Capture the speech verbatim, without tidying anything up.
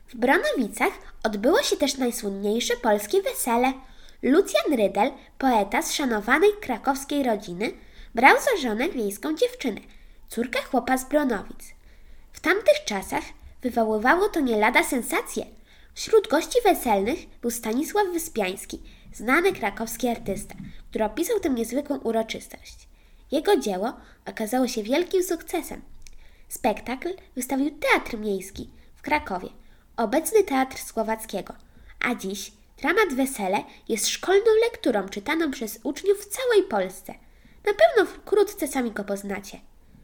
W Bronowicach odbyło się też najsłynniejsze polskie wesele. Lucjan Rydel, poeta z szanowanej krakowskiej rodziny, brał za żonę wiejską dziewczynę, córkę chłopa z Bronowic. W tamtych czasach wywoływało to nie lada sensację. Wśród gości weselnych był Stanisław Wyspiański, znany krakowski artysta, który opisał tę niezwykłą uroczystość. Jego dzieło okazało się wielkim sukcesem. Spektakl wystawił Teatr Miejski w Krakowie, obecny Teatr Słowackiego, a dziś dramat Wesele jest szkolną lekturą czytaną przez uczniów w całej Polsce. Na pewno wkrótce sami go poznacie.